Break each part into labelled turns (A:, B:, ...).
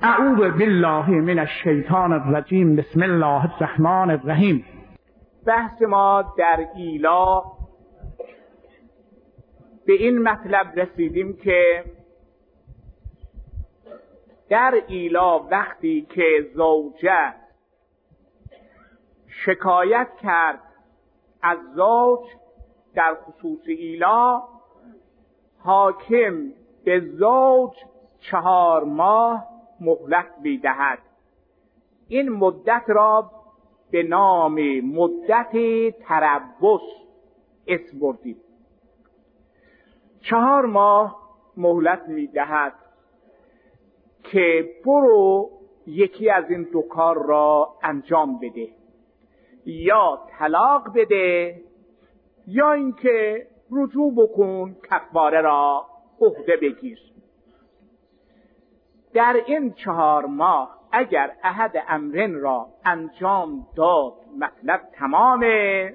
A: اعوذ بالله من الشیطان الرجیم. بسم الله الرحمن الرحیم. بحث ما در ایلا به این مطلب رسیدیم که در ایلا وقتی که زوجه شکایت کرد از زوج در خصوص ایلا، حاکم به زوج 4 ماه مهلت می‌دهد. این مدت را به نام مدت تربص اسم بردیم. 4 ماه مهلت می‌دهد که برو یکی از این 2 کار را انجام بده، یا طلاق بده یا اینکه رجوع بکن، کفاره را عهده بگیر. در این 4 ماه اگر احد امرین را انجام داد مطلب تمامه،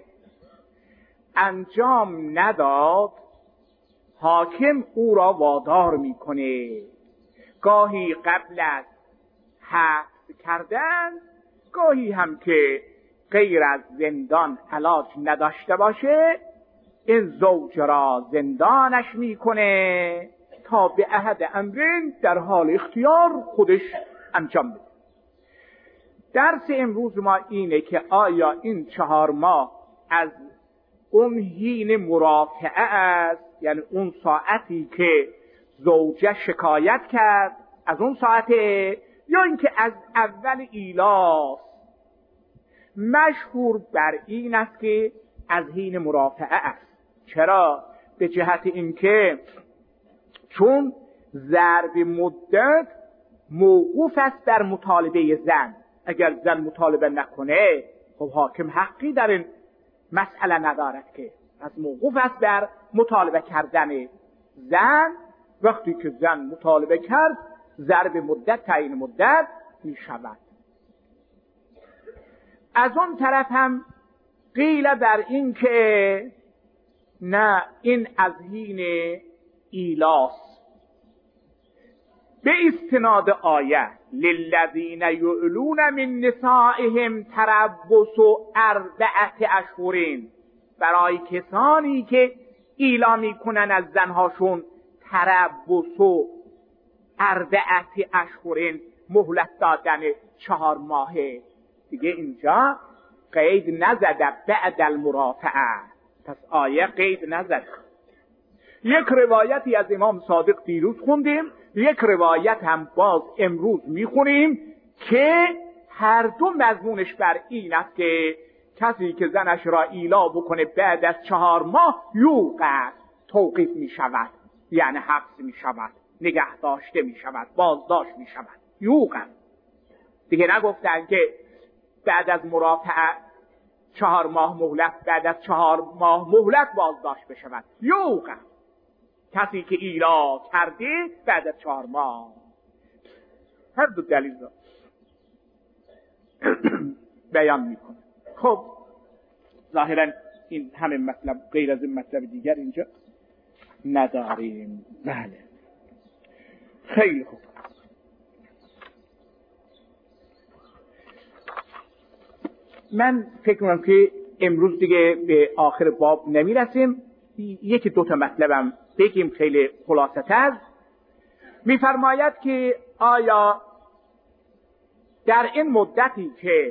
A: انجام نداد حاکم او را وادار میکنه، گاهی قبل از حبس کردن، گاهی هم که غیر از زندان علاج نداشته باشه این زوج را زندانش میکنه تا به احد امرین در حال اختیار خودش انجام بده. درس امروز ما اینه که آیا این 4 ماه از اون حین مرافعه است، یعنی اون ساعتی که زوجه شکایت کرد از اون ساعته، یا اینکه از اول ایلاست؟ مشهور بر این است که از حین مرافعه است. چرا؟ به جهت اینکه چون ضرب مدت موقوف است در مطالبه زن. اگر زن مطالبه نکنه خب حاکم حقی در این مسئله ندارد، که از موقوف است در مطالبه کردن زن. وقتی که زن مطالبه کرد ضرب مدت تعیین مدت می شود. از اون طرف هم قیل بر این که نه، این از حین ایلاست به استناد آیه للذین یعلون من نسائهم تربص 4 اشهر، برای کسانی که ایلا میکنن از زنهاشون تربص 4 اشهر، مهلت دادن 4 ماهه. دیگه اینجا قید نزده بعد المرافعه، پس آیه قید نزده. یک روایتی از امام صادق دیروز خوندیم، یک روایت هم باز امروز میخونیم که هر دو مضمونش بر این است که کسی که زنش را ایلا بکنه بعد از 4 ماه یوقع، توقیف می شود، یعنی حبس می شود، نگه داشته می شود، بازداشت می شود. یوقع دیگه نگفتن که بعد از مرافعه 4 ماه مهلت، بعد از 4 ماه مهلت بازداشت بشود. یوقع کسی که ایلا کرده بعد از 4 ماه. هر دو دلیل را بیان میکنه. خب ظاهرا این همه مطلب، غیر از این مطلب دیگر اینجا نداریم. بله خیلی خوب. من فکر میکنم که امروز دیگه به آخر باب نمیرسیم. 1-2 مطلبم بگیم خیلی خلاصه تر. میفرماید که آیا در این مدتی که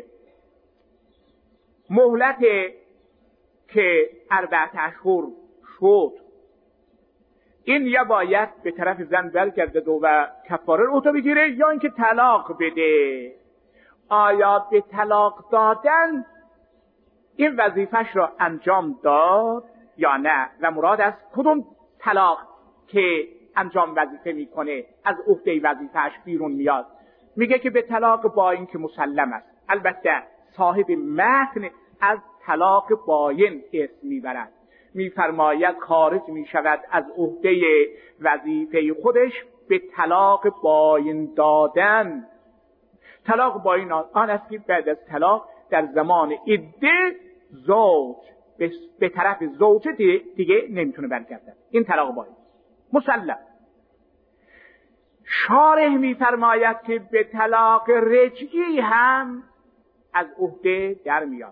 A: مهلت که 4 اشهر شد، این یا باید به طرف زن برگرده و کفاره رو بگیره، یا اینکه طلاق بده؟ آیا به طلاق دادن این وظیفش را انجام داد یا نه؟ و مراد از کدوم طلاق که انجام وظیفه میکنه از عهده وظیفهش بیرون میاد؟ میگه که به طلاق باین که مسلم است. البته صاحب متن از طلاق باین اسم میبرد، میفرماید خارج میشود از عهده وظیفه خودش به طلاق باین دادن. طلاق باین آن است که بعد از طلاق در زمان عده زوج به طرف زوجه دیگه نمیتونه برگردد. این طلاق باین مسلم. شارح می‌فرماید که به طلاق رجعی هم از عهده در میاد.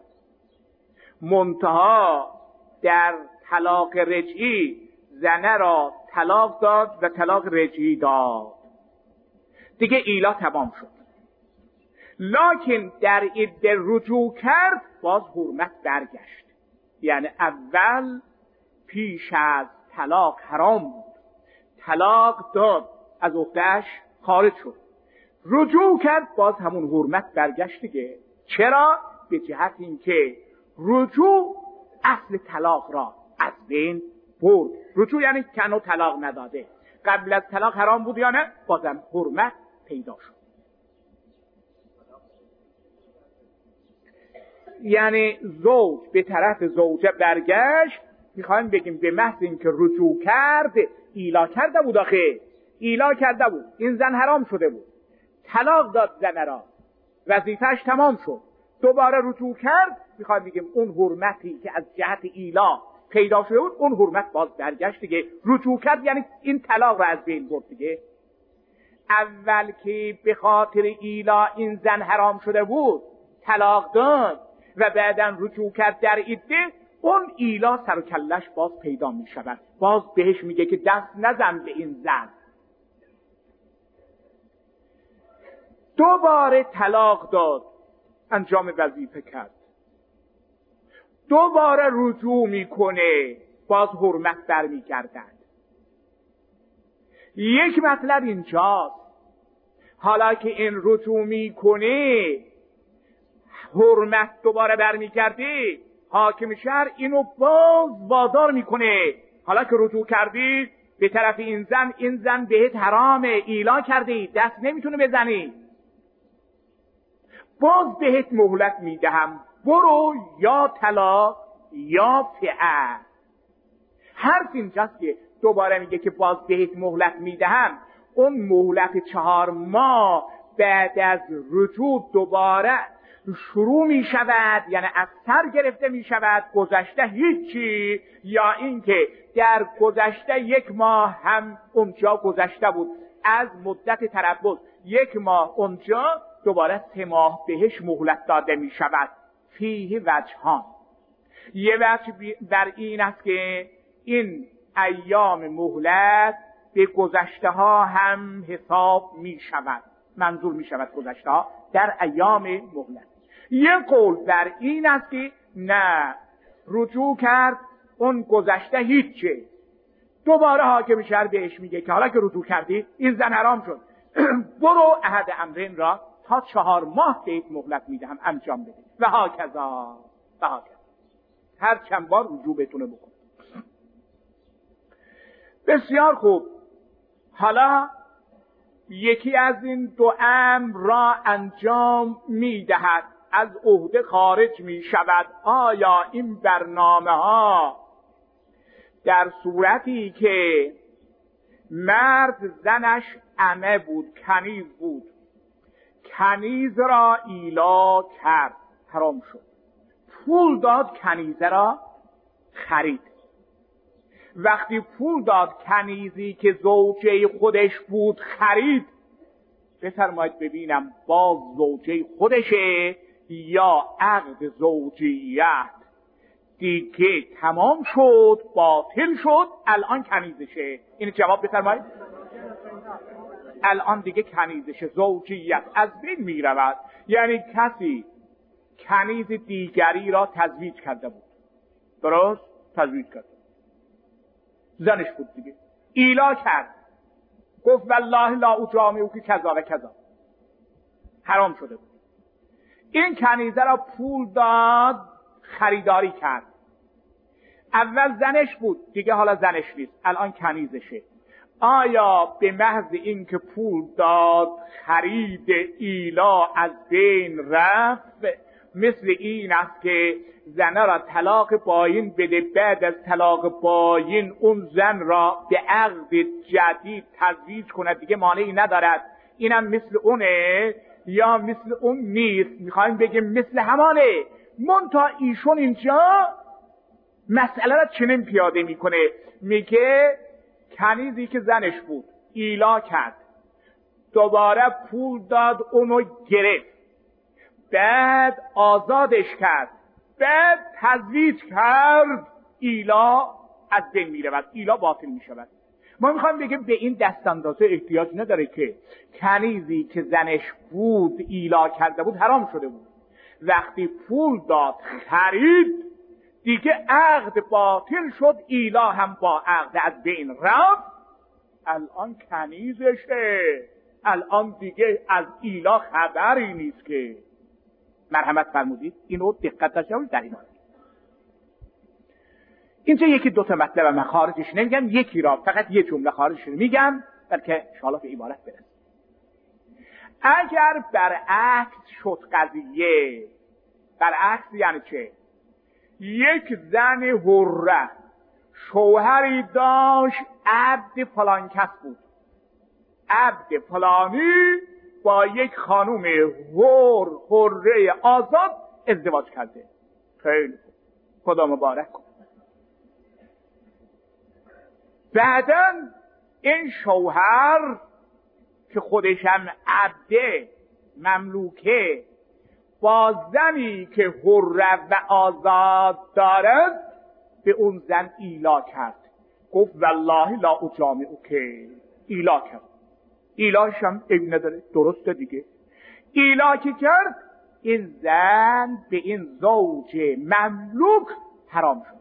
A: منتها در طلاق رجعی زنه را طلاق داد و طلاق رجعی داد، دیگه ایلا تمام شد. لکن در عده رجوع کرد، باز حرمت برگشت. یعنی اول پیش از طلاق حرام بود، طلاق داد، از عهده‌اش خارج شد، رجوع کرد، باز همون حرمت برگشت دیگه. چرا؟ به جهت اینکه رجوع اصل طلاق را از بین برد. رجوع یعنی کنو طلاق نداده، قبل از طلاق حرام بود یا نه، بازم حرمت پیدا شد. یعنی زوج به طرف زوجه برگشت. میخوایم بگیم به محض اینکه رجوع کرد، ایلا کرده بود، آخه ایلا کرده بود، این زن حرام شده بود، طلاق داد زن را، وظیفه‌اش تمام شد، دوباره رجوع کرد. میخوایم بگیم اون حرمتی که از جهت ایلا پیدا شده بود، اون حرمت باز برگشت دیگه. رجوع کرد یعنی این طلاق را از بین برد دیگه. اول که به خاطر ایلا این زن حرام شده بود، طلاق داد و بعداً رجوع کرد در عده، اون ایلا سر و کلش باز پیدا می شود. باز بهش میگه که دست نزن به این زن. دوباره طلاق داد، انجام وظیفه کرد، دوباره رجوع میکنه، باز حرمت برمیگردد. یک مطلب اینجاست، حالا که این رجوع میکنه، حرمت دوباره برمیگرده، حاکم شهر اینو باز وادار میکنه، حالا که رجوع کردی به طرف این زن بهت حرامه، ایلا کردی، دست نمیتونه بزنی، باز بهت مهلت میدهم، برو یا طلاق یا فعل. حرف اینجاست که دوباره میگه که باز بهت مهلت میدهم. اون مهلت 4 ماه بعد از رجوع دوباره شروع می شود، یعنی از سر گرفته می شود، گذشته هیچی، یا اینکه در گذشته 1 ماه هم اونجا گذشته بود از مدت تربص، 1 ماه اونجا، دوباره 3 ماه بهش مهلت داده می شود. فیه وجهان. یه وجه در این است که این ایام مهلت به گذشته ها هم حساب می شود، منظور می شود گذشته ها در ایام مهلت. یه قول در این است که نه، رجوع کرد، اون گذشته هیچه، دوباره حاکم شهر بهش میگه که حالا که رجوع کردی این زن حرام شد، برو احد امرین را تا 4 ماه بهت مهلت میدهم انجام بده و هاکذا و هاکذا، هر چند بار رجوع بتونه بکنه. بسیار خوب. حالا یکی از این 2 امر را انجام میدهد، از عهده خارج می شود. آیا این برنامه ها در صورتی که مرد زنش عمه بود، کنیز بود، کنیز را ایلا کرد، حرام شد، پول داد کنیزه را خرید، وقتی پول داد کنیزی که زوجه خودش بود خرید، بفرمایید ببینم باز زوجه خودشه یا عقد زوجیت دیگه تمام شد، باطل شد، الان کنیزشه؟ این جواب بفرمایید. الان دیگه کنیزشه، زوجیت از بین می رود. یعنی کسی کنیز دیگری را تزویج کرده بود، درست؟ تزویج کرد، زنش بود دیگه، ایلا کرد، گفت والله لا اجامعو که کذا و کذا، حرام شده بود. این کنیزه را پول داد، خریداری کرد، اول زنش بود دیگه، حالا زنش نیست، الان کنیزشه. آیا به محض این که پول داد خرید ایلا از بین رفت، مثل این است که زن را طلاق باین بده، بعد از طلاق باین اون زن را به عقد جدید تزویج کند، دیگه مانعی ندارد؟ اینم مثل اونه یا مثل اون نیست؟ میخوایم بگیم مثل همانه، منتها ایشون اینجا مسئله را چنین پیاده میکنه، میگه کنیزی که زنش بود ایلا کرد، دوباره پول داد، اونو گرفت، بعد آزادش کرد، بعد تزویج کرد، ایلا از بین می رود، ایلا باطل می شود. ما میخوایم بگیم به این دست اندازه احتیاج نداره که کنیزی که زنش بود ایلا کرده بود حرام شده بود. وقتی پول داد خرید دیگه عقد باطل شد، ایلا هم با عقد از بین رفت، الان کنیزشه، الان دیگه از ایلا خبری نیست. که مرحمت فرمودید اینو دقت داشته باشید در این حال. اینجا یکی دو تا مطلب من خارجش نمیگم، یکی را فقط یه جمله خارجش میگم بلکه انشاءالله به عبارت برسیم. اگر برعکس شد قضیه، برعکس یعنی چه؟ یک زن حره شوهری داشت، عبد فلان کس بود، عبد فلانی با یک خانوم حره آزاد ازدواج کرده. خیلی خدا مبارک کن. بعداً این شوهر که خودش هم عبده مملوکه با زنی که حره و آزاد دارد به اون زن ایلا کرد، گفت والله لا اجامعک، ایلا کرد. ایلاش هم عیب نداره، درسته دیگه. ایلا که کرد این زن به این زوج مملوک حرام شد.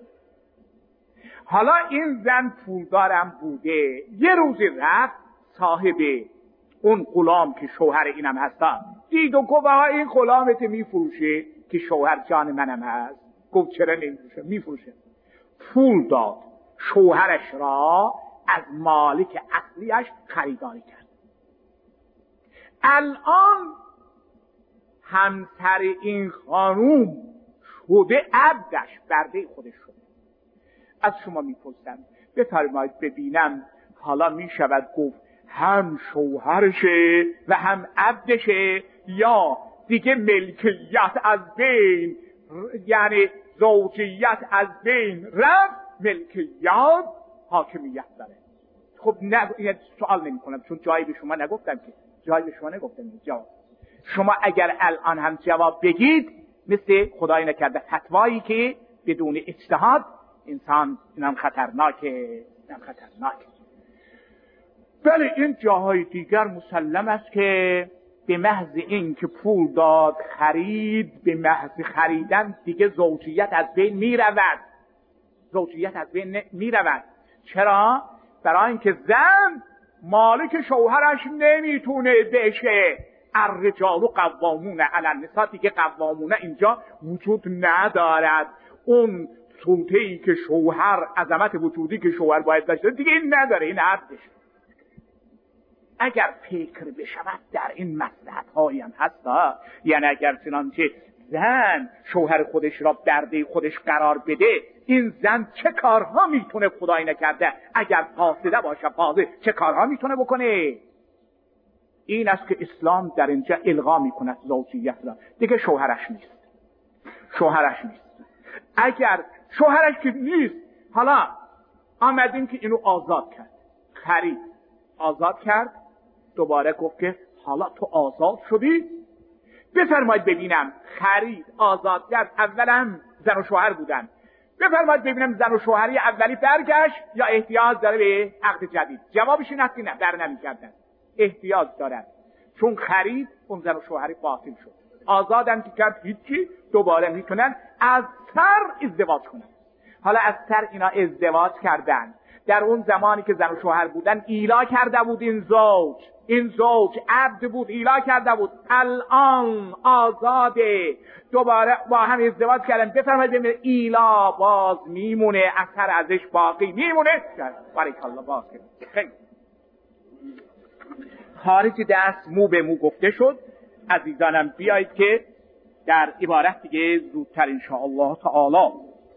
A: حالا این زن پولدارم بوده، یه روزی رفت صاحب اون غلام که شوهر اینم هستا دید و گفت این غلامت میفروشه که شوهر جان منم هست. گفت چرا نمیفروشه؟ میفروشه. پول داد، شوهرش را از مالک اصلیش خریداری کرد. الان همسر این خانوم شده عبدش، برده خودش شده. از شما میپرسم بفرمایید ببینم حالا میشود گفت هم شوهرشه و هم عبدشه، یا دیگه ملکیت از بین، یعنی زوجیت از بین رفت، ملکیت حاکمیت داره؟ خب نه، سوال نمی کنم چون جایی به شما نگفتم که جواب. شما اگر الان هم جواب بگید مثل خدای نکرده فتوایی که بدون اجتهاد انسان، اینم خطرناکه. بله این جاهای دیگر مسلم است که به محض این که پول داد خرید، به محض خریدن دیگه زوجیت از بین می رود. چرا؟ برای اینکه زن مالک شوهرش نمیتونه بشه. الرجال قوامون علی النساء، دیگه قوامونه اینجا وجود ندارد. اون سلطه‌ای که شوهر، عظمت وجودی که شوهر باید داشته دیگه این نداره، این عبدش. اگر فکر بشود در این مصلحت هایی هم هستا، یعنی اگر چنانچه زن شوهر خودش را برده خودش قرار بده، این زن چه کارها میتونه خدای نکرده اگر فاسده باشه، چه کارها میتونه بکنه؟ این است که اسلام در اینجا الغا میکند زوجیت را. دیگه شوهرش نیست. اگر شوهرش که نیست، حالا آمدیم که اینو آزاد کرد، خرید، آزاد کرد، دوباره گفت که حالا تو آزاد شدی، بفرمایید ببینم خرید، آزاد کرد، اولا زن و شوهر بودن، بفرمایید ببینم زن و شوهری اولی برگشت یا احتیاج داره به عقد جدید؟ جوابش این است که نه، در نمی‌کردن، احتیاج دارن، چون خرید اون زن و شوهری باطل شد. آزادم که کرد هیچی، دوباره میتونن از سر ازدواج کنن. حالا از سر اینا ازدواج کردن، در اون زمانی که زن و شوهر بودن ایلا کرده بود این زوج عبد بود، ایلا کرده بود، الان آزاده، دوباره با هم ازدواج کردن، بفرمایید ببینید ایلا باز میمونه، اثر ازش باقی میمونه. بارک الله، باز خیلی خارج دست مو به مو گفته شد. عزیزانم بیایید که در عبارت دیگه زودتر انشاءالله تعالی.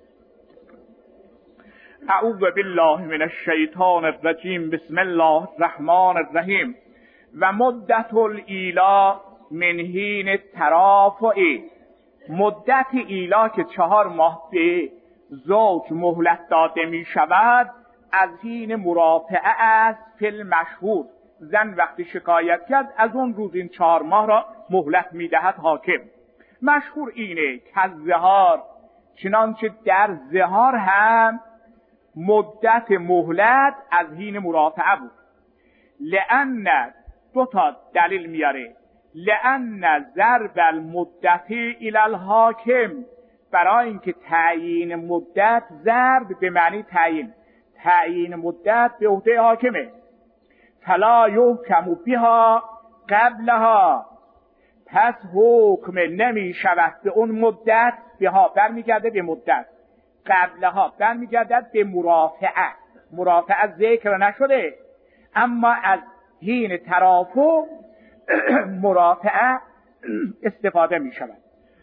A: اعوذ بالله من الشیطان الرجیم، بسم الله الرحمن الرحیم. و مدت الایلا من حین ترافع، مدت ایلا که 4 ماه به زوج مهلت داده می شود از حین مرافعه است فی المشهور، زن وقتی شکایت کرد از اون روز این 4 ماه را مهلت میدهد حاکم. مشهور اینه که زهار، چنانچه در زهار هم مدت مهلت از حین مرافعه بود. لأن 2 دلیل میاره. لأن ضرب المدت الی الحاکم، برای اینکه تعیین مدت، ضرب به معنی تعیین مدت به عهده حاکمه. فلا یحکم بها قبلها، پس حکم نمی شود به اون مدت، بها برمیگرده به مدت، قبلها برمیگردد به مرافعه ذکر نشده، اما از حین ترافع مرافعه استفاده می شود.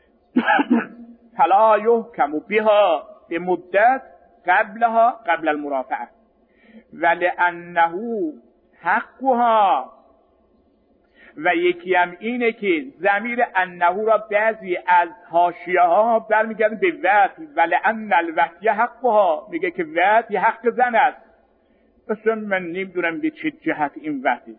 A: فلا یحکم بها به مدت قبلها، قبل المرافعه. ولانه حقها، و یکی هم اینه که ضمیر انه را بعضی از حاشیه ها برمیگردن به وطی. ولان الوطی حقها، میگه که وطی حق زن است. اصلا من نمیدونم به چه جهت این وطی.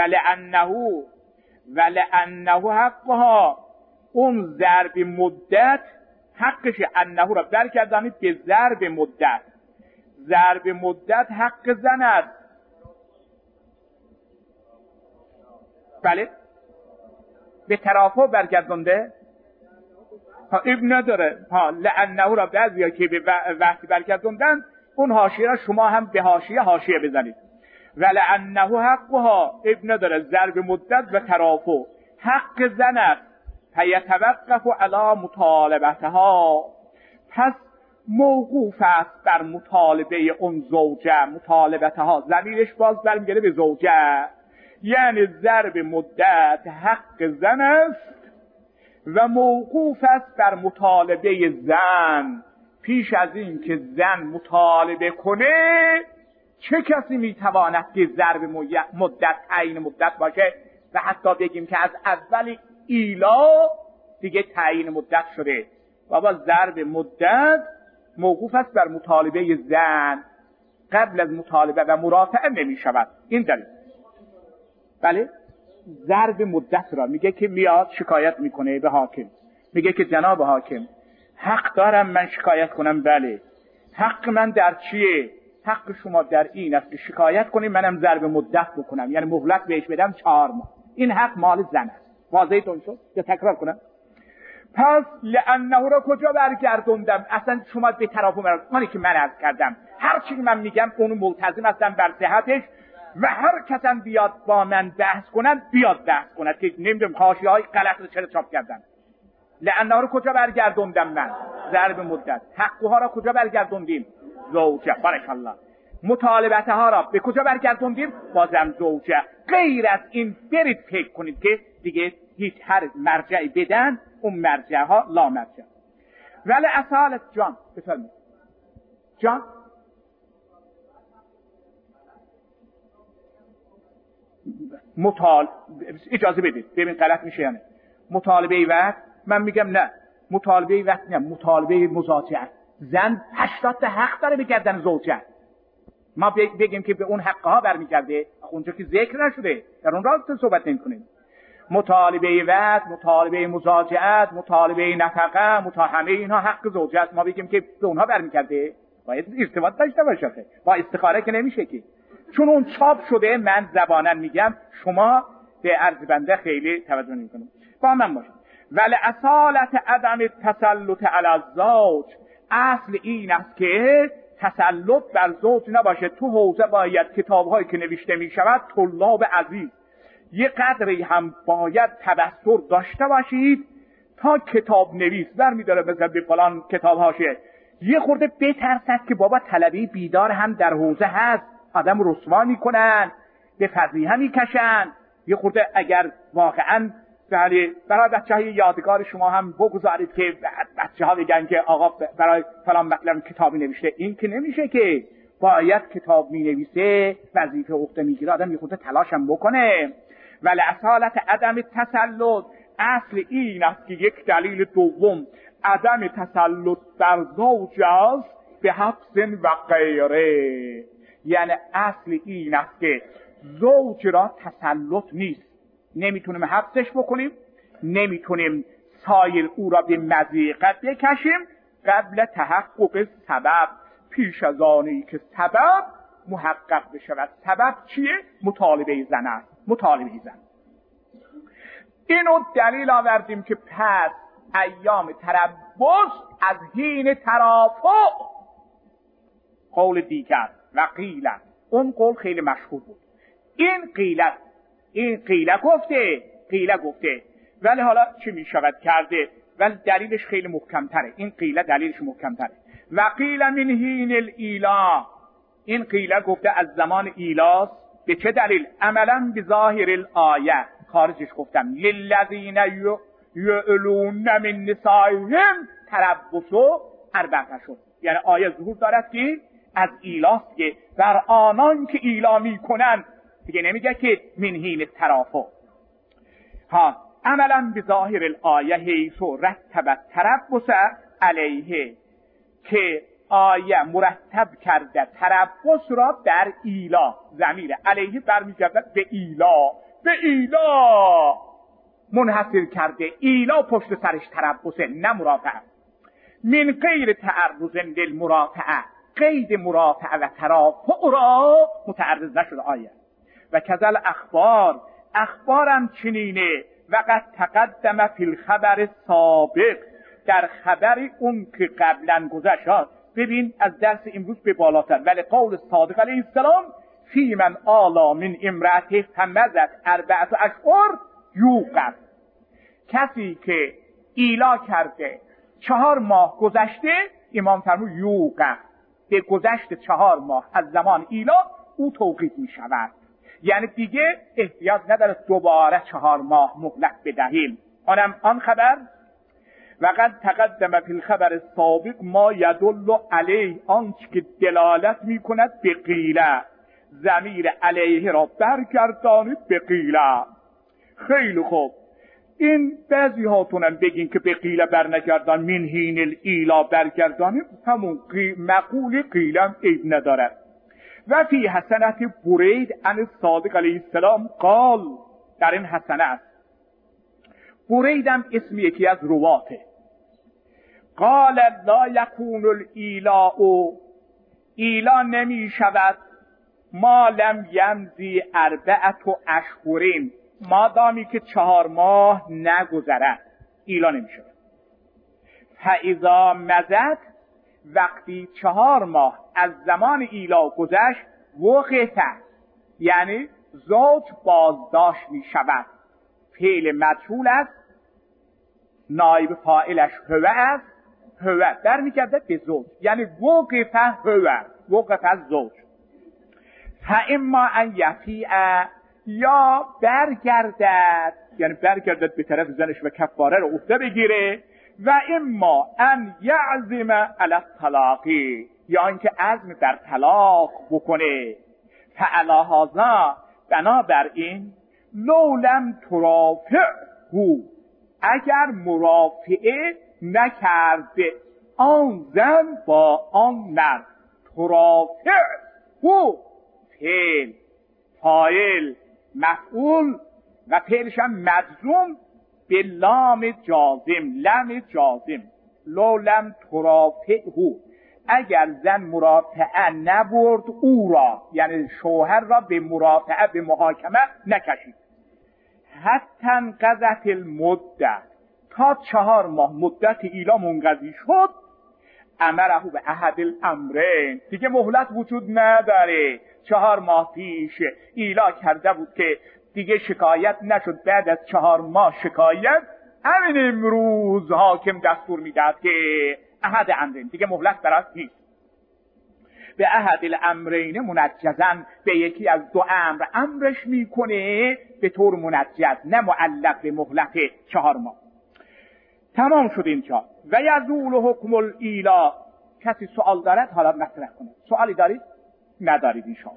A: ولانه حقها، اون ضرب مدت حقش، انه را برگردانید به ضرب مدت. ضرب مدت حق زن است. بله، به ترافع برگردونده، ابن نداره. لانه را بعضیا که به وقتی برگردوندن، اون حاشیه را شما هم به حاشیه بزنید. ولانه حقها، ابن نداره. ضرب مدت و ترافع حق زن است. فیتوقف علی مطالبتها، پس موقوف است بر مطالبه اون زوجه. مطالبتها ضمیرش باز برمیگرده به زوجه، یعنی ضرب مدت حق زن است و موقوف است بر مطالبه زن. پیش از این که زن مطالبه کنه، چه کسی میتواند که ضرب مدت تعیین مدت باشه و حتی بگیم که از اول ایلا دیگه تعیین مدت شده. بابا ضرب مدت موقوف است بر مطالبه زن، قبل از مطالبه و مرافعه نمی شود. این دلیل. بله، ضرب مدت را میگه که میاد شکایت میکنه به حاکم، میگه که جناب حاکم حق دارم من شکایت کنم. بله، حق من در چیه؟ حق شما در این است که شکایت کنی، منم ضرب مدت بکنم، یعنی مهلت بهش بدم 4 ماه. این حق مال زن است. واضحتون شد یا تکرار کنم؟ پس لانه را کجا برگردوندم؟ اصلا شما به طرف مانی که من عرض کردم، هر چی من میگم اونو ملتزم هستم بر صحتش و هر کسم بیاد با من بحث کنن بیاد بحث کنن که نمیدونم حاشیه‌های غلط رو چرا چاپ کردن. لانه را کجا برگردوندم من؟ ضرب مدت. حقها را کجا برگردوندیم؟ زوجه. بارک الله. مطالبتها را به کجا برگردوندیم؟ بازم زوجه. غیر از این برید فکر کنید که دیگه هیچ هر مرجعی بدن، اون مرجع ها لا مرجع. ولی اصالت جان بفرمید. جان اجازه بدید ببین غلط میشه یعنی مطالبه وقت. من میگم نه، مطالبه وقت نه، مطالبه مزاجعه. زن 80 تا حق داره به گردن زوجه. ما بگیم که به اون حقها برمیگرده، اونجا که ذکر نشده، در اون راه صحبت نمی‌کنیم. مطالبه وقت، مطالبه مزاجعت، مطالبه نفقه، همه اینها حق زوجه است. ما بگیم که به اونها برمیگرده، باید ارتباط داشته باشه. با استخاره که نمیشه که، چون اون چاپ شده. من زبانن میگم، شما به عرض بنده خیلی توجه نمی‌کنید. با من باشید. ولی اصالت عدم تسلط علی الزوج، اصل این است که تسلط بر زوج نباشه. تو حوزه باید کتاب‌هایی که نوشته می‌شود، طلاب عزیز، یه قدری هم باید تبصر داشته باشید تا کتاب نویس برمی‌داره مثلا به فلان کتاب حاشیه یه خورده بترسد که بابا طلبه بیدار هم در حوزه هست، آدم رسوا می‌کنن، به فضیحه می‌کشن. یه خورده اگر واقعاً برای بچه‌های یادگار شما هم بگذارید که بچه‌ها بگن که آقا برای فلان مطلب کتابی نوشته. این که نمیشه که، باید کتاب می‌نویسه، وظیفه عهده میگیره، آدم یه خورده تلاش هم بکنه. ولی اصالت عدم تسلط، اصل این است که یک دلیل دوم عدم تسلط بر زوج است به حبس و غیره. یعنی اصل این است که زوج را تسلط نیست، نمیتونیم حبسش بکنیم، نمیتونیم سایر او را به مضیقت بکشیم قبل تحقق سبب، پیش از آنی که سبب محقق بشود. سبب چیه؟ مطالبه زن است. مطالبه زن. اینو دلیل آوردیم که پس ایام تربص از حین ترافع. قول دیگر و قیل، اون قول خیلی مشهور بود. این قیل گفته ولی حالا چی می شود کرده، ولی دلیلش خیلی محکمتره. این قیل دلیلش محکمتره. و قیل من حین الایلا، این قیل گفته از زمان ایلاس. به چه دلیل؟ عملا بظاهر الآیه، خارجش گفتم للذین یعلون من نسائهم تربصوا 4 اشهر. یعنی آیه ظهور دارد که از ایلاس که بر آنان که ایلا میکنن، دیگه نمیگه که من حین ترافع. عملا بظاهر الآیه حیث رتب تربص علیه، که آیه مرتب کرده تربص را بر ایلا. ضمیر علیه برمیگردد به ایلا منحصر کرده. ایلا پشت سرش تربصه، نه مرافعه. من غیر تعرض للمرافعه، قید مرافعه و ترافع را متعرض نشد آیه. و کذل اخبارم چنینه. وقد تقدم فی الخبر سابق، در خبر اون که قبلا گذشت. ببین از درس امروز به بالاتر. ولی قول صادق علیه السلام فی من آلا من امرأته فمضت 4 اشهر یوقف، کسی که ایلا کرده 4 ماه گذشته، امام فرمود یوقف، به گذشت 4 ماه از زمان ایلا او توقیف می شود. یعنی دیگه احتیاج نداره دوباره 4 ماه مهلت بدهیم. آن خبر وقد تقدم فی الخبر سابق ما یدل علیه، آنچه که دلالت می کند به قیله. ضمیر علیه را برگردانید به قیله. خیلی خوب. این بعضی هاتونم بگین که به قیله برنگردان، من حین الایلا برگردانید، همون مقول قیلم عیب ندارد. و فی حسنت برید عن صادق علیه السلام قال، در این حسنه است. بریدم اسم یکی از رواته. قال لا یکون الایلاء، ایلا نمی شود ما لم یمضی 4 اشهر، مادامی که 4 ماه نگذرد ایلا نمی شود. فاذا مضت، وقتی 4 ماه از زمان ایلا گذشت، وقف، یعنی زوج بازداشت می شود. فعل مجهول است، نایب فاعلش هو است، هو برمیگردد به زوج، یعنی وقف هو، وقف از زوج. فاما ان یفیء، یا برگردد، یعنی برگردد به طرف زنش و کفاره رو عهده بگیره. و اما ان یعزم علی الطلاق، یا اینکه عزم در طلاق بکنه. فعلی هذا، بنابراین لو لم ترافعه، اگر مرافعه نکرده آن زن با آن مرد. ترافعه، فعل، فاعل، مفعول و فعلش هم مجزوم به لام جازم، لم جازم. لو لم ترافعه، اگر زن مرافعه نبرد او را، یعنی شوهر را به مرافعه، به محاکمه نکشید. حتی انقضت المدت، تا 4 ماه مدت ایلا منقضی شد. امره به احد الامرین، دیگه مهلت وجود نداره. 4 ماه پیش ایلا کرده بود که دیگه شکایت نشد، بعد از 4 ماه شکایت، همین امروز حاکم دستور میداد که احد امرین، دیگه مهلت براش نیست. به احد الامرین منجزن، به یکی از 2 امر امرش میکنه به طور منجز، نه معلق به مهلت 4 ماه. تمام شد اینجا. و یزول حکم الایلا. کسی سوال دارد حالا مطرح کنه. سوالی دارید؟ ندارید انشاءالله.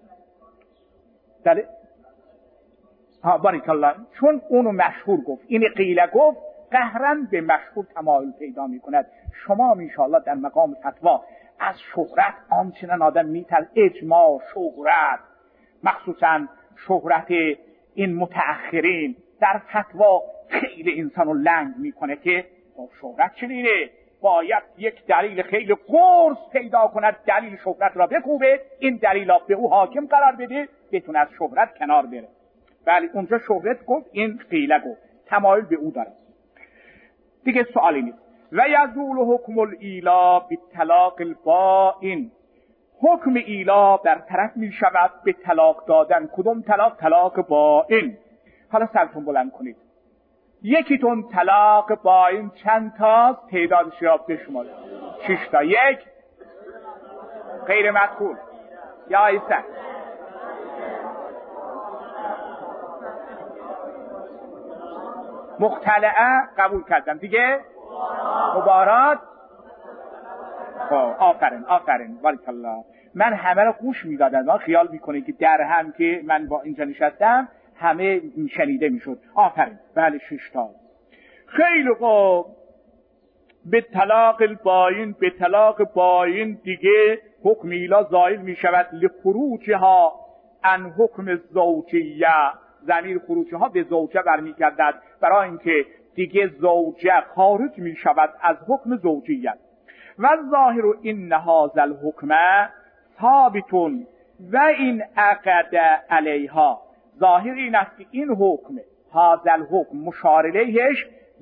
A: داره؟ بارک الله. چون اونو مشهور گفت، این قیله گفت، قهرن به مشهور تمایل پیدا میکند. شما انشاءالله در مقام فتوا از شهرت آنچنان آدم میتر، اجماع، شهرت مخصوصا شهرت این متأخرین در فتوا خیلی انسانو لنگ میکنه که شهرت چنینه، باید یک دلیل خیلی قرص پیدا کند، دلیل شهرت را بکوبه، این دلیل را به او حاکم قرار بده، بتونه از شهرت کنار بره. ولی اونجا شهرت گفت، این قیله گفت، تمایل به او داره. دیگه سوالی نیست. و یزول حکم الایلا بالطلاق البائن، حکم ایلا برطرف می شود به طلاق دادن. کدوم طلاق؟ طلاق بائن. حالا سرتون بلند کنید، یکیتون طلاق بائن چند تاست؟ تعدادش را بشمارید. 6 تا. یک غیر مدخول یا ایسا، مختلعه قبول کردم، دیگه مبارات. آفرین بارک الله. من همه رو گوش میدادم، من خیال میکنه که در هم که من با اینجا نشستم همه شنیده میشد. آفرین، بله 6 تا. خیلی خوب. به طلاق البائن، به طلاق بائن دیگه حکم ایلا زائل میشود لخروجها عن حکم زوجیه. ضمیر خروجها به زوجه برمیگردد، برای اینکه دیگه زوجه خارج میشود از حکم زوجیت. و ظاهر این هذا الحکم ثابتون و این عقد علیها. ظاهر این است که این حکم، هذا الحکم مشار الیهش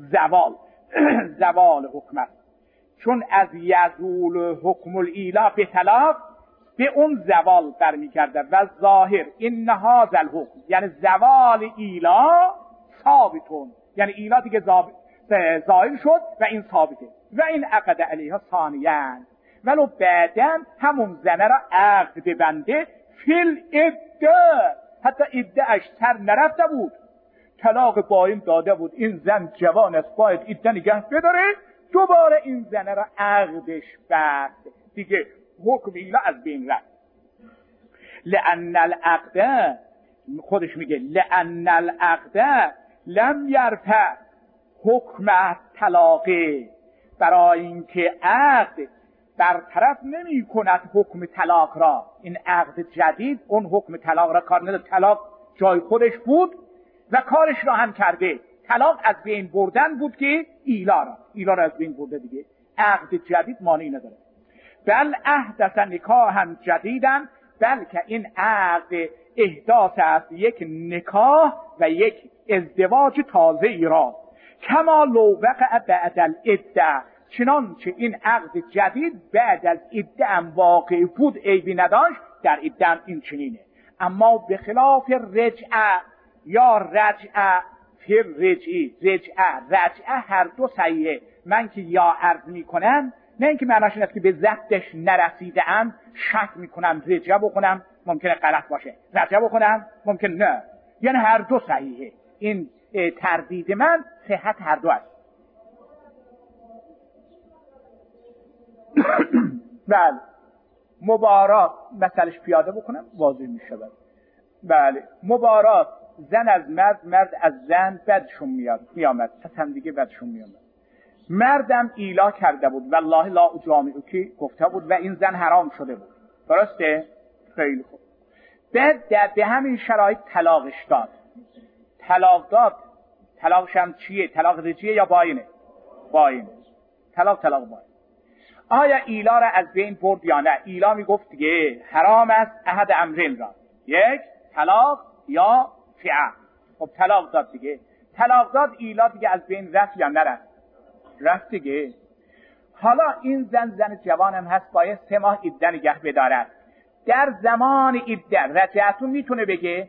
A: زوال حکم است، چون از یزول حکم الایلا به طلاق به اون زوال برمیگرده. و ظاهر این هذا الحکم یعنی زوال ایلا ثابتون، یعنی ایلا دیگه ظاهر شد و این ثابته. و این عقد علیها ثانیاً، ولو بعداً همون زنه را عقد ببنده فیل عده، حتی عده اش سر نرفته بود، طلاق بائن داده بود، این زن جوان است باید عده نگه بداره، دوباره این زنه را عقدش بست، دیگه حکم ایلا از بین رفت. لأن العقد، خودش میگه لأن العقد لم یرفع حکم طلاقه، برای اینکه عقد برطرف نمی کند حکم طلاق را. این عقد جدید اون حکم طلاق را کار نداره، طلاق جای خودش بود و کارش را هم کرده. طلاق از بین بردن بود که ایلا را از بین برده، دیگه عقد جدید مانعی نداره. بل احدث نکاحا جدیدا، بلکه این عقد احداث است یک نکاح و یک ازدواج تازه ای را. کما لو وقع بعد العده، چنانچه این عقد جدید بعد از عده هم واقع بود، عیبی نداشت، در عده هم این چنینه. اما به خلاف رجعه یا رجعه، فر رجعه هر دو صحیحه. من که یا عرض میکنم، نه اینکه معناش این است که به ضبطش نرسیده ام، شک میکنم رجعه بکنم ممکنه غلط باشه، رجعه بکنم ممکن نه، یعنی هر دو صحیحه. این تردید من صحت هر دو است. بله مبارات مثلش پیاده بکنم واضح میشه. بله مبارات، زن از مرد، مرد از زن بدشون میامد، پس هم دیگه بدشون میامد. مردم ایلا کرده بود، والله لا اجامعو که گفته بود و این زن حرام شده بود، درسته؟ خیلی خوب. بعد به همین شرایط طلاقش داد. طلاقش هم چیه؟ طلاق رجعیه یا باینه؟ باینه. طلاق باینه. آیا ایلا را از بین برد یا نه؟ ایلا میگفت دیگه حرام است احد امرین را، یک طلاق یا فعه. خب طلاق داد دیگه، طلاق داد، ایلا دیگه از بین رفت یا نرفت؟ رفت دیگه. حالا این زن جوانم هست، باید 3 ماه عده نگه بدارد. در زمان عده رجعتون میتونه بگه؟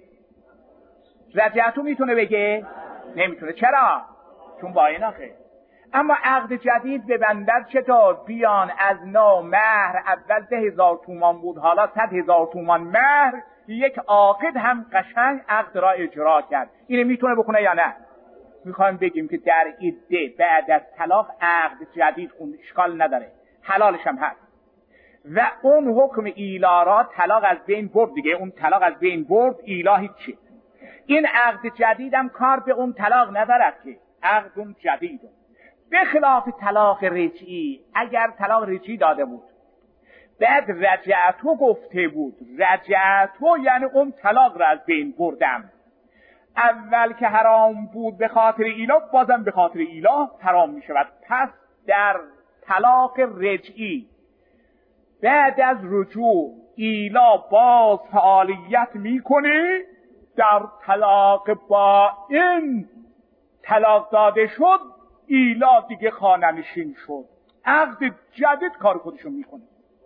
A: نمیتونه. چرا؟ چون باین آخه. اما عقد جدید ببندد چطور؟ بیان از نو مهر، اول 10,000 تومان بود، حالا 100,000 تومان مهر، یک عاقد هم قشنگ عقد را اجرا کرد. اینو میتونه بکنه یا نه؟ میخوایم بگیم که در عده بعد از طلاق عقد جدید خون اشکال نداره، حلالش هم هست. و اون حکم ایلا را طلاق از بین برد دیگه، اون طلاق از بین برد، ایلا هیچی. این عقد جدیدم کار به اون طلاق ندارد که، عقد اون جدیده. به خلاف طلاق رجعی، اگر طلاق رجعی داده بود بعد رجعتو گفته بود. رجعتو یعنی اون طلاق را از بین بردم. اول که حرام بود به خاطر ایلا، بازم به خاطر ایلا حرام می شود. پس در طلاق رجعی بعد از رجوع ایلا باز فعالیت میکنه، در طلاق با این طلاق داده شد، ایلا دیگه خانه‌نشین شد، عقد جدید کار خودشون میکنه.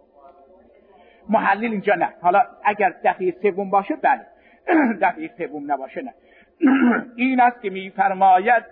A: محلل اینجا نه. حالا اگر دفعه سوم باشه بله، دفعه سوم نباشه نه. این است که میفرماید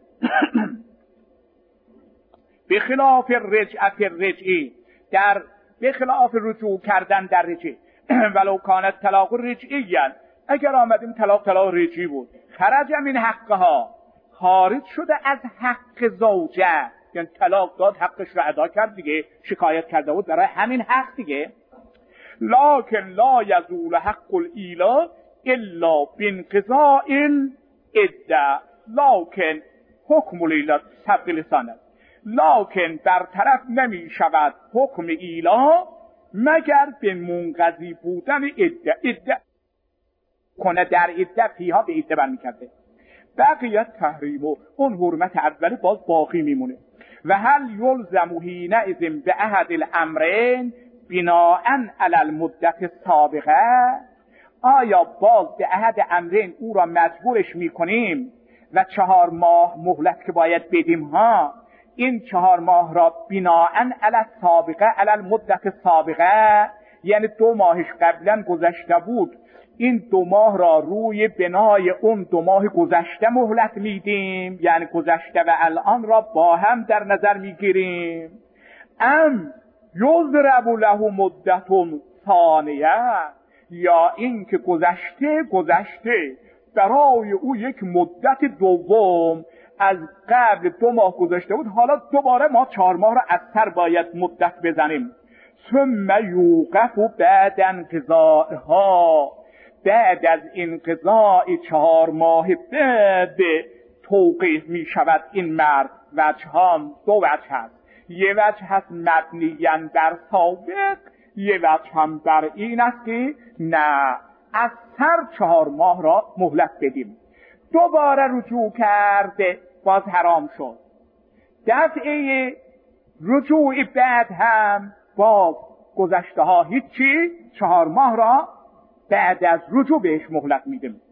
A: به خلاف رجعت رجعی، در به خلاف رجوع کردن در رجعی، ولو کانت طلاق رجعی، اگر آمدیم طلاق رجعی بود، خرج من حقها، خارج شده از حق زوجه، یعنی طلاق داد حقش رو ادا کرد دیگه، شکایت کرده بود برای همین حق دیگه. لکن لا یزول حق الایلا الا بانقضاء العده. لکن حکم الایلا سبق لسانه، لکن برطرف نمی شود حکم ایلا مگر به منقضی بودن عده کنه، در عده فیها به عده برمی کرده. بقیت تحریمو، اون حرمت اولی باز باقی میمونه. و هل یلزم حینئذ به احد الامرین بناء علی المدت سابقه، آیا باز به احد امرین او را مجبورش میکنیم و 4 ماه مهلت که باید بدیم ها، این 4 ماه را بناء علی السابقه علی المدت سابقه، یعنی 2 ماهش قبلا گذشته بود، این 2 ماه را روی بنای اون 2 ماه گذشته مهلت میدیم، یعنی گذشته و الان را با هم در نظر میگیریم. ام یضرب له مدت ثانیه، یا این که گذشته برای او یک مدت دوم، از قبل 2 ماه گذشته بود، حالا دوباره ما 4 ماه را از سر باید مدت بزنیم. ثم یوقف بعد انقضاءها، بعد از انقضاء 4 ماه بعد توقیف می شود این مرد. وجهان 2 وجه هست، یه وجه هست مبنیاً در سابق، یه وجه هم بر این است که نه، از سر 4 ماه را مهلت بدیم. دوباره رجوع کرده باز حرام شد. دفعه رجوع بعد هم باز گذشته ها هیچی، 4 ماه را بعد از رجوع بهش مهلت میدیم.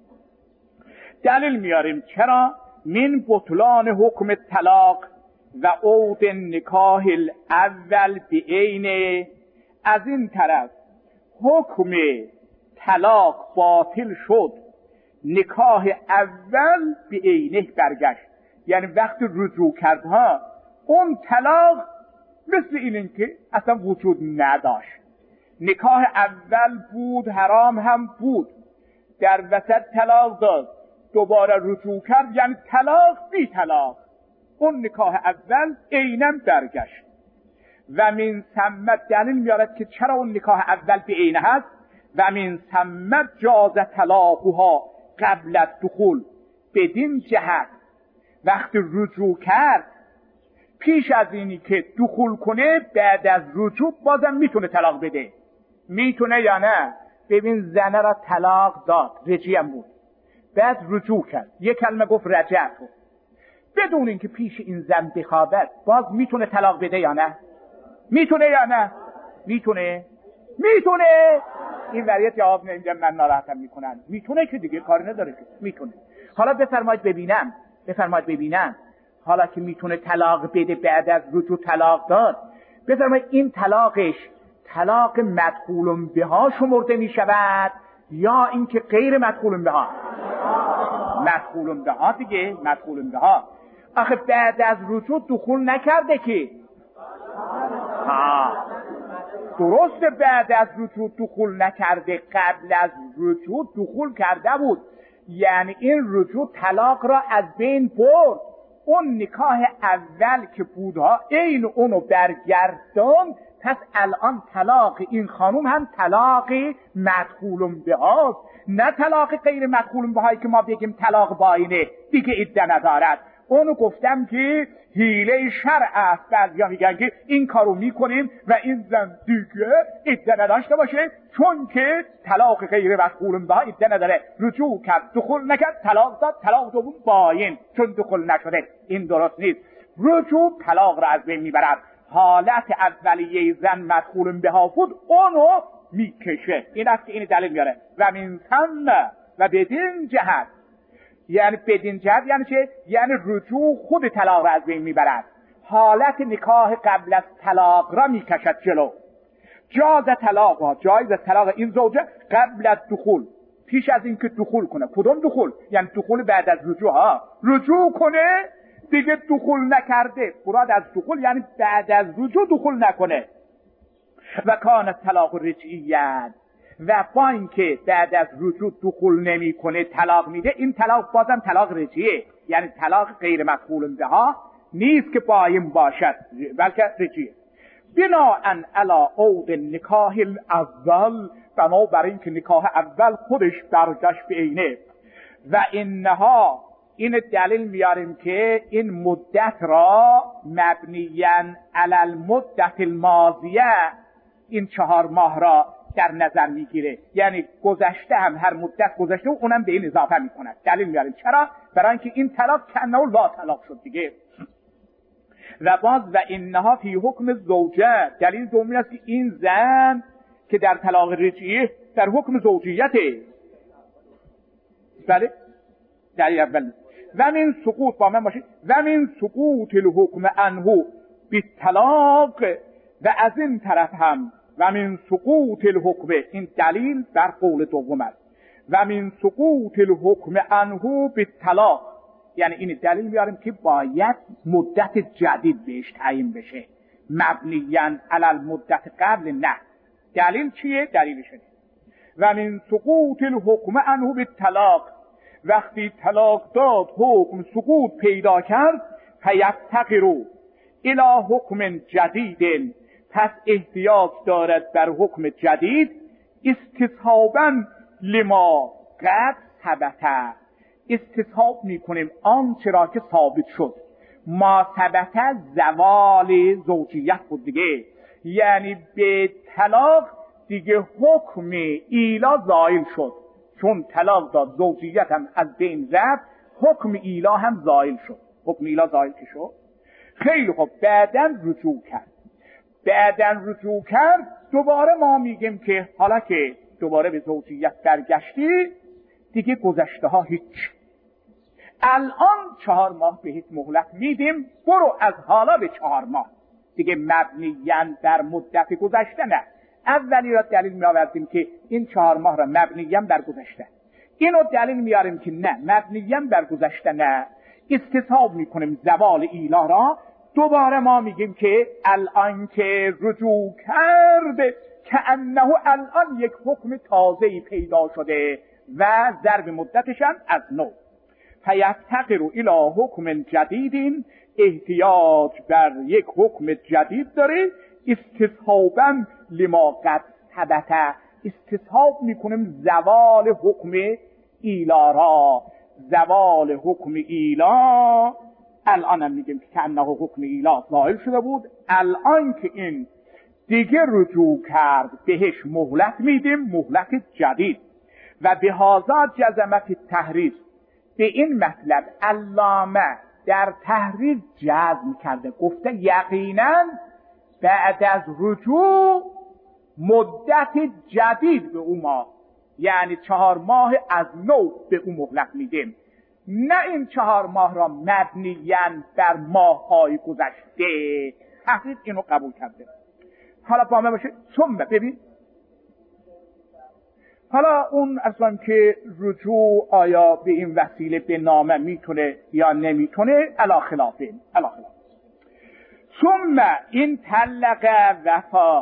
A: دلیل میاریم چرا؟ من بطلان حکم طلاق و عود نکاح الاول بعینه، از این طرف حکم طلاق باطل شد، نکاح اول بعینه برگشت، یعنی وقتی رجوع کردها اون طلاق مثل این که اصلا وجود نداشت. نکاح اول بود، حرام هم بود، در وسط طلاق داد، دوباره رجوع کرد، یعنی طلاق بی طلاق، اون نکاح اول عیناً برگشت. و من ثم دلیل میارد که چرا اون نکاح اول به عینه هست. و من ثم جاز طلاقها قبل الدخول، بدین جهت وقتی رجوع کرد پیش از اینی که دخول کنه، بعد از رجوع بازم میتونه طلاق بده. میتونه یا نه؟ ببین زنه را طلاق داد، رجعی بود، بعد رجوع کرد، یک کلمه گفت رجعتو، بدون اینکه پیش این زن بخوابد، باز میتونه طلاق بده یا نه؟ میتونه یا نه؟ میتونه. این وریت جواب نمیدم، من ناراحتم میکنن. میتونه که دیگه کاری نداره که میتونه. حالا بفرمایید ببینم حالا که میتونه طلاق بده بعد از رجوع طلاق داد، بفرمایید این طلاقش طلاق مدخول بها شمرده میشود یا اینکه غیر مدخول بها؟ مدخول بها دیگه، مدخول بها. آخه بعد از رجوع دخول نکرده که. درسته بعد از رجوع دخول نکرده، قبل از رجوع دخول کرده بود، یعنی این رجوع طلاق را از بین برد. اون نکاح اول که بودها این اونو برگردان، پس الان طلاق این خانوم هم طلاق مدخول بهاست، نه طلاق غیر مدخول بهایی که ما بگیم طلاق باینه دیگه عده ندارد. اونو گفتم که حیله شرع است. بعضیا میگن که این کارو میکنیم و این زن دیگه عده نداشته باشه، چون که طلاق غیر مدخول به عده نداره، رجوع کرد دخول نکرد طلاق داد، طلاق دوم باین چون دخول نشده. این درست نیست. رجوع طلاق را از بین میبرد. حالت اولیه زن مدخول بها بود اونو میکشه. این است که این دلیل میاره. و من ثم و بدین جهت، یعنی بدین جهت یعنی چه؟ یعنی رجوع خود طلاق را از بین میبرد. حالت نکاح قبل از طلاق را میکشد جلو. جایز طلاق این زوجه قبل از دخول، پیش از اینکه دخول کنه. کدوم دخول؟ یعنی دخول بعد از رجوع ها. رجوع کنه دیگه دخول نکرده. مراد از دخول یعنی بعد از رجوع دخول نکنه. و کان طلاق رجعیت، و با اینکه بعد از رجوع دخول نمیکنه طلاق میده، این طلاق بازم طلاق رجعیه، یعنی طلاق غیر مدخول بها نیست که بایم باشد، بلکه رجعیه. بناءً علی عود نکاح الاول، بنابراین اینکه نکاح اول خودش برگشت به عینه. و اینها، این دلیل میاریم که این مدت را مبنیاً علی المدت الماضیه، این 4 ماه را در نظر میگیره. یعنی گذشته هم هر مدت گذشته و اونم به این اضافه میکنه. دلیل میاریم چرا؟ برای اینکه این طلاق کنه لا طلاق شد دیگه. و باز و اینها فی حکم زوجه، دلیل دومی است که این زن که در طلاق رجعی در حکم زوجیته. بله دلیل اول. و من سقوط، با من باشید، و من سقوط الحکم عنه بالطلاق، و از این طرف هم و من سقوط الحکم، این دلیل بر قول دوم است. و من سقوط الحکم عنه بالطلاق، یعنی این دلیل میاریم که باید مدت جدید بهش تعیین بشه، مبنیاً علی المدت قبل نه. دلیل چیه؟ دلیلش و من سقوط الحکم عنه بالطلاق، وقتی طلاق داد حکم سقوط پیدا کرد، فیفتقر الی حکم جدید، پس احتیاج دارد بر حکم جدید، استصحاباً لما قد ثبت، استصحاب میکنیم آنچه را که ثابت شد. ما ثبت زوال زوجیت بود دیگه، یعنی به طلاق دیگه حکم ایلا زائل شد، چون طلاق داد زوجیت هم از بین رفت، حکم ایلا هم زائل شد. حکم ایلا زائل که شد، خیلی خوب، بعدن رجوع کرد دوباره ما میگیم که حالا که دوباره به زوجیت برگشتی دیگه گذشته ها هیچ، الان 4 ماه بهت مهلت میدیم، برو از حالا به 4 ماه دیگه، مبنیاً در مدت گذشته نه. اولی را دلیل میآوردیم که این 4 ماه را مبنیاً بر گذشته، اینو دلیل میاریم که نه، مبنیاً بر گذشته نه، استصحاب میکنیم زوال ایلا را. دوباره ما میگیم که الان که رجوع کرد که انه الان یک حکم تازه‌ای پیدا شده و ضرب مدتش هم از نو. فیفتقر الی حکم جدید، احتیاج بر یک حکم جدید داره. استصحاباً لما قد ثبت، استصحاب میکنیم زوال حکم ایلا را. زوال حکم ایلا الان هم میگیم که انه حکم ایلا ظاهر شده بود، الان که این دیگه رجوع کرد بهش مهلت میدیم، مهلت جدید. و به هذا جزمت تحریر، به این مطلب علامه در تحریر جزم کرده، گفته یقینا بعد از رجوع مدت جدید به او ما، یعنی 4 ماه از نو به او مهلت میدیم، نه این 4 ماه را مبنیاً بر ماه‌های گذشته. تحریر اینو قبول کرده. حالا با من باشه، ثم ببین حالا اون اصلا که رجوع آیا به این وسیله به نامه میتونه یا نمیتونه، علا خلافه. ثم این طلق وفا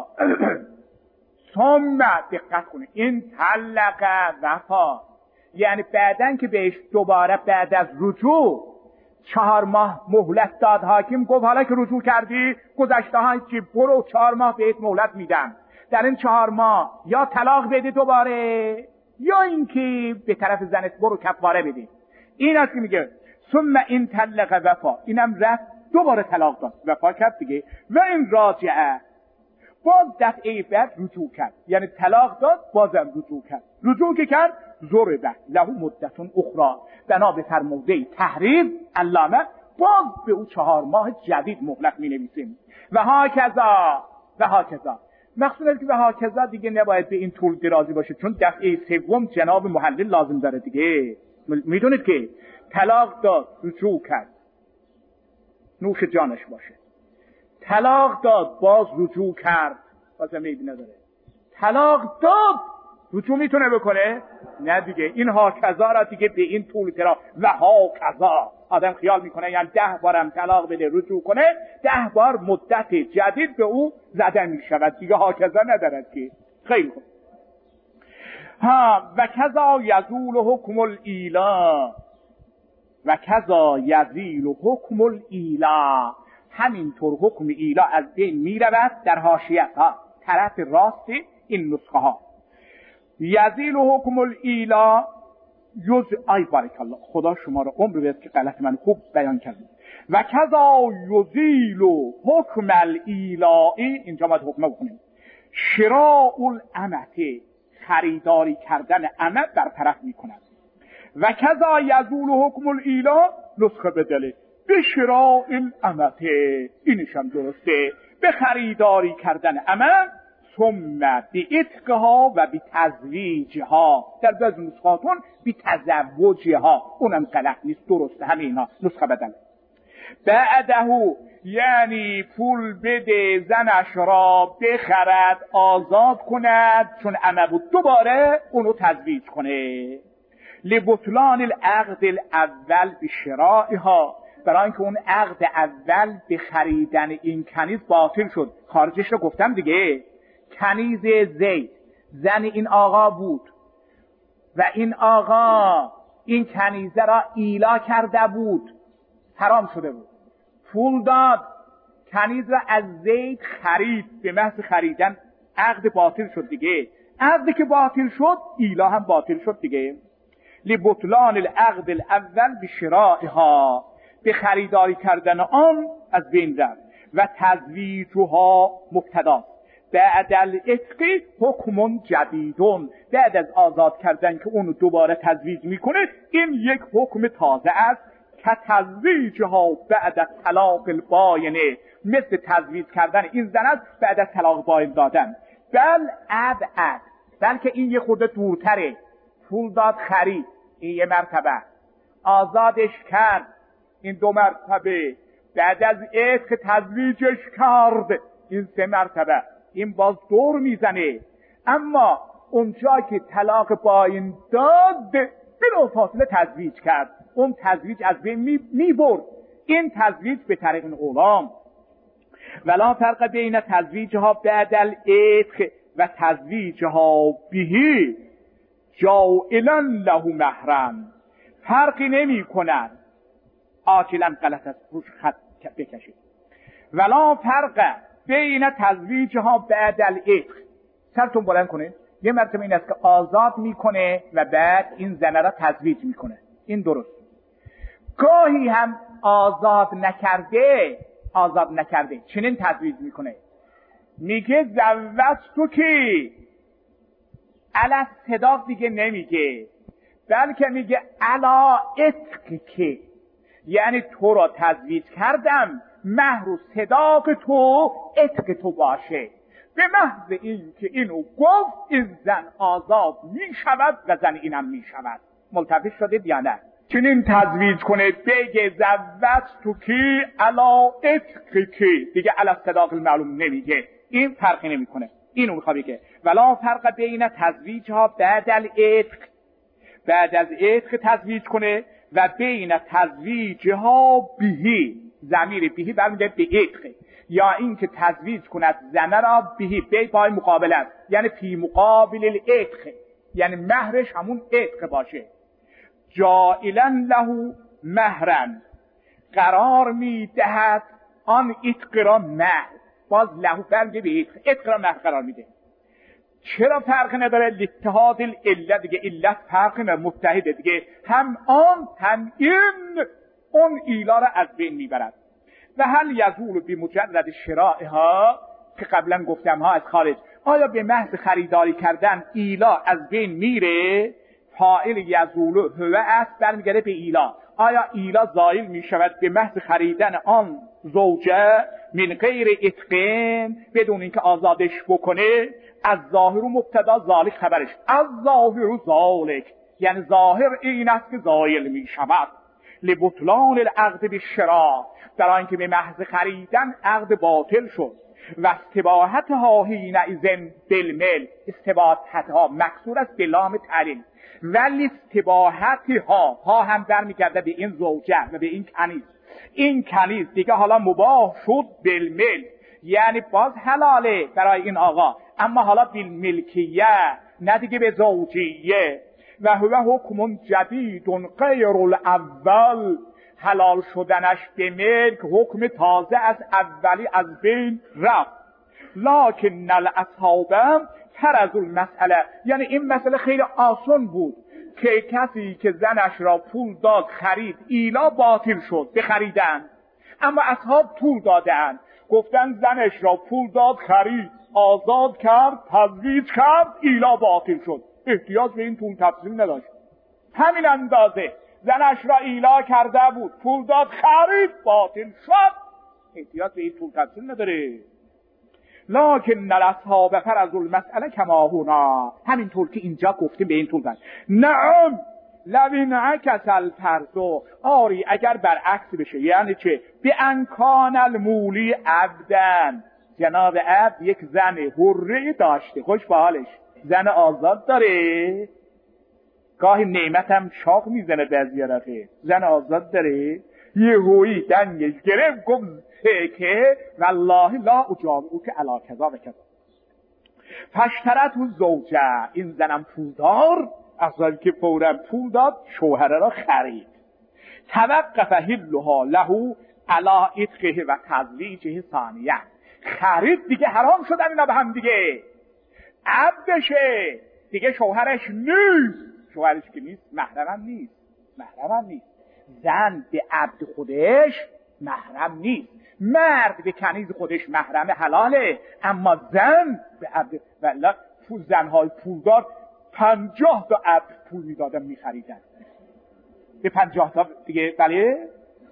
A: ثم دقت کنید، این طلق وفا یعنی بعدن که بهش دوباره بعد از رجوع 4 ماه مهلت داد حاکم، گفت حالا که رجوع کردی گذشته ها چی، برو 4 ماه بهت مهلت میدم، در این 4 ماه یا طلاق بده دوباره یا اینکه به طرف زنت برو کفاره بده. این است که میگه ثم این طلق وفا، اینم رفت دوباره طلاق داد، وفا کرد دیگه. و این راجعه، باز دفعه بعد رجوع کرد، یعنی طلاق داد بازم رجوع کرد. رجوع که کرد ضربه له مدت اخرى، بنا به فرموده تحریر علامه باز به او 4 ماه جدید مهلت می نویسیم. و هاکذا مقصود است که و هاکذا دیگه نباید به این طول درازی باشه، چون دفعه سوم جناب محلل لازم داره دیگه. میدونید که طلاق داد رجوع کرد، نوش جانش باشه. طلاق داد باز رجوع کرد، بازم عیبی نداره. طلاق داد رجوع میتونه بکنه؟ نه دیگه. این هاکذا را دیگه به این طول ترا و هاکذا آدم خیال میکنه یعنی 10 بارم طلاق بده رجوع کنه 10 بار مدت جدید به او زده میشود دیگه. هاکذا ندارد که. خیلی خوب. و کذا یزول حکم الایلا، و کذا یزیل حکم الایلا، همینطور حکم ایلا از بین میرود در حاشیه ها طرف راست این نسخه ها. یزیل حکم الایلا آی بارک الله، خدا شما رو عمر بده که غلط من خوب بیان کردید. و کذا یزیل حکم الایلائی، اینجا باید حکمه بکنیم. شراء الامه، خریداری کردن امه برطرف میکند. و کذا یزول حکم الایلا، نسخه بدله به شراء الامه، اینش هم درسته، به خریداری کردن امه، ثم به اتقها و به تزویجها، در بعض نسخاتون به تزوجها، اونم غلط نیست، درسته، همه اینا نسخه بدله. بعده یعنی پول بده زنش را بخرد آزاد کند، چون امه بود، دوباره اونو تزویج کنه. لبطلان العقد الاول بشرائها، برای اینکه اون عقد اول به خریدن این کنیز باطل شد. خارجش رو گفتم دیگه. کنیز زید زن این آقا بود و این آقا این کنیزه را ایلا کرده بود، حرام شده بود. پول داد، کنیز را از زید خرید، به محض خریدن عقد باطل شد دیگه. عقدی که باطل شد ایلا هم باطل شد دیگه. لبطلان العقد الاول بشرائها، به خریداری کردن آن از بین رفت. و تزویجها مبتدا بعد العتق حکم جدیدون، بعد از آزاد کردن که اونو دوباره تزویج میکنه، این یک حکم تازه است. که تزویجها بعد از طلاق الباینه، مثل تزویج کردن این زن است بعد از طلاق باین دادن. بل ابعد، بلکه این یه خورده دورتره. پول داد خرید، این یه مرتبه. آزادش کرد، این 2 مرتبه. بعد از عتق تزویجش کرد، این 3 مرتبه. این باز دور میزنه. اما اونجا که طلاق باین داد بلا فاصله تزویج کرد، اون تزویج از بین میبرد. این تزویج به طریق غلام. ولا فرق بین تزویجها بعد العتق و تزویجها بهی جائلا له محرم، فرقی نمی کند. عاجلا غلط است، روش خط بکشید. ولا فرق بین تزویجها بعد العتق، سرتون بلند کنه. یه مرتبه این است که آزاد میکنه و بعد این زنه را تزویج میکنه، این درست. گاهی هم آزاد نکرده چنین تزویج میکنه. میگه زوجتو که علی صداق دیگه نمیگه، بلکه میگه علی عتق که، یعنی تو را تزویج کردم، مهر و صداق تو عتق تو باشه. به محض این که اینو گفت این زن آزاد میشود و زن اینم میشود. ملتفت شدید یا نه؟ چنین تزویج کنه، بگه زوجتو که علی عتق که، دیگه علی صداق المعلوم نمیگه. این فرقی نمیکنه. اینو میخواد بگه ولا فرق بین تزویجها بعد العتق، بعد از عتق تزویج کنه، و بین تزویجها بهی، ضمیر بهی برمیگرده به عتق، یا اینکه تزویج کند زنه را بهی، به پای مقابل است، یعنی فی مقابل العتق، یعنی مهرش همون عتق باشه. جائلا له مهرن، قرار میدهد آن عتق را مهر، باز له برمیگرده به عتق، عتق را مهر قرار میده. چرا فرق نداره؟ لاتحاد العله دیگه، علت فرق نداره، متحده دیگه. هم آن هم این اون ایلا را از بین میبرد. و هل یزول بمجرد شرائها، که قبلا گفتم ها از خارج، آیا به محض خریداری کردن ایلا از بین میره؟ فاعل یزول هو است، برمیگرده به ایلا. آیا ایلا زائل میشود به محض خریدن آن زوجه من غیر اتقین، بدون اینکه آزادش بکنه؟ از ظاهر و مبتدا ذالک خبرش، از ظاهر و ذالک یعنی ظاهر این است که زائل میشود. لبطلان العقد بالشراء، در اینکه به محض خریدن عقد باطل شد. و استباحتها حینئذ بالمل، استباحتها مکسور است به لام تعلیل. ولی استباحتها ها هم برمیگرده به این زوجه و به این کنیز. این کنیز دیگه حالا مباح شد بالمل، یعنی باز حلاله برای این آقا، اما حالا بالملکیه نه دیگه به زوجیه. و هو حکم جدید غیر الاول، حلال شدنش به ملک حکم تازه از اولی از بین رفت. لکن الاصحاب فرض المسئله، یعنی این مسئله خیلی آسان بود که کسی که زنش را پول داد خرید، ایلا باطل شد به خریدن. اما اصحاب طول دادن، گفتن زنش را پول داد خرید، آزاد کرد، تزویج کرد، ایلا باطل شد. احتیاج به این طول تفصیل نداشت. همین اندازه زنش را ایلا کرده بود، پول داد خرید، باطل شد. احتیاج به این طول تفصیل نداره. لکن الاصحاب فرض المسئله کما هنا، همینطور که اینجا گفتیم به این طول بند. نعم لو انعکس الفرض، آری اگر برعکس بشه، یعنی چه؟ به انکان المولی عبدن، جناب عبد یک زن حره داشته، خوش به حالش، زن آزاد داره، گاهی نعمت هم شاق میزنه بعضی رفه، زن آزاد داره، یه هویی دنگش گرفت گفت که والله لا اجامعو که علا کذا و کذا. فاشترته زوجه، این زنم پولدار، اصلا که فورا پول داد شوهره را خرید. توقف حلها له علا عتقه و تزویجه ثانیه، خرید دیگه حرام شدن اینا به هم دیگه، عبدشه دیگه، شوهرش نیست. شوهرش که نیست محرمم نیست، محرمم نیست. زن به عبد خودش محرم نیست. مرد به کنیز خودش محرم حلاله، اما زن به عبد، والله زنهای پولدار 50 تا عبد پول میدادن میخریدن به 50 تا دیگه. بله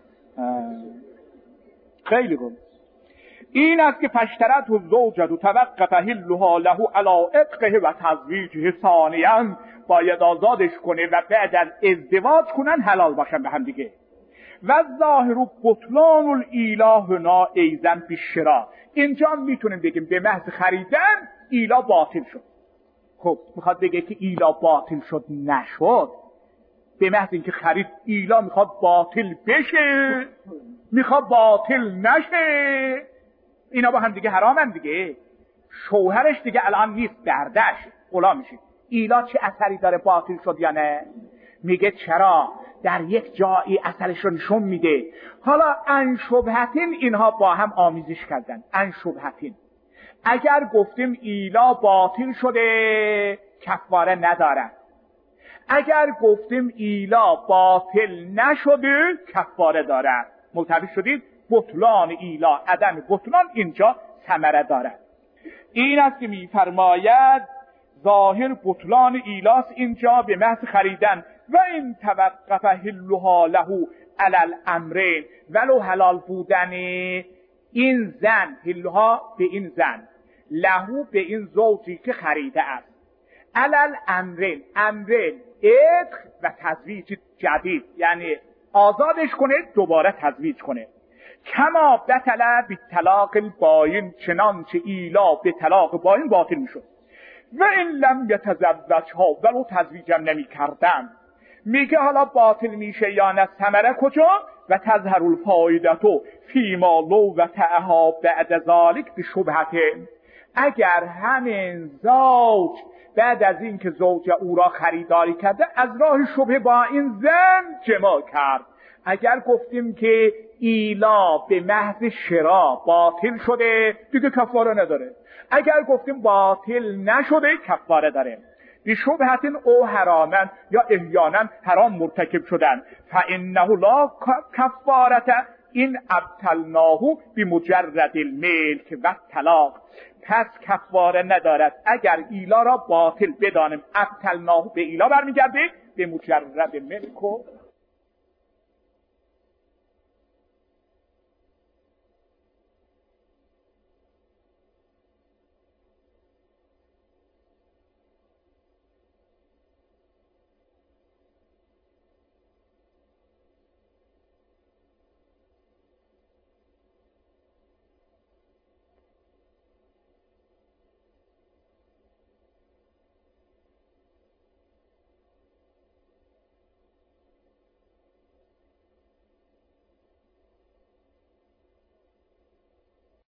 A: خیلی خوب. این است که فاشترته الزوجة توقف حلها له علی عتقه و تزویجه ثانیا، باید آزادش کنه و بعد از ازدواج کنن حلال باشن به هم دیگه. و ظاهر بطلان الاله هنا ایضا بالشراء، اینجا میتونیم بگیم به محض خریدن ایلا باطل شد. خب میخواد بگه که ایلا باطل شد نشد، به محض اینکه خرید ایلا میخواد باطل بشه، میخواد باطل نشه. اینا با هم دیگه حرامن دیگه. شوهرش دیگه الان نیست، بردش غلام میشه. ایلا چه اثری داره باطل شد یا نه؟ میگه چرا؟ در یک جایی اثرش رو نشون میده. حالا انشبهتین اینها با هم آمیزش کردن. انشبهتین اگر گفتیم ایلا باطل شده کفاره نداره، اگر گفتیم ایلا باطل نشده کفاره داره. ملتفت شدید؟ بطلان ایلا، عدم بطلان اینجا ثمره داره. این است که میفرماید ظاهر بطلان ایلاس اینجا به محض خریدن. و این توقف حلها له علی الامرین، ولو حلال بودن این زن، حلها به این زن، له به این زوجی که خریده است، علی الامرین، امرین عتق و تزویج جدید، یعنی آزادش کنه دوباره تزویج کنه. کما بطل بالطلاق الباین، چنانچه ایلا به طلاق باین باطل میشد. و این لم یتزوجها، ولو تزویجم نمی کردن. میگه حالا باطل میشه یا نه، ثمره کجا؟ و تظهر الفایدتو فیما لو و تعها بعد ذالک بشبهته، اگر همین زوج بعد از این که زوج او را خریداری کرده از راه شبهه با این زن جماع کرد، اگر گفتیم که ایلا به محض شرا باطل شده دیگه کفاره نداره، اگر گفتیم باطل نشده کفاره داره. بشبهت او حراما یا احیانا حرام مرتکب شدن، فانه لا کفارت این ابطلناه بمجرد الملک و طلاق. پس کفاره ندارد اگر ایلا را باطل بدانیم. ابطلناه به ایلا برمیگرده، به مجرد ملک و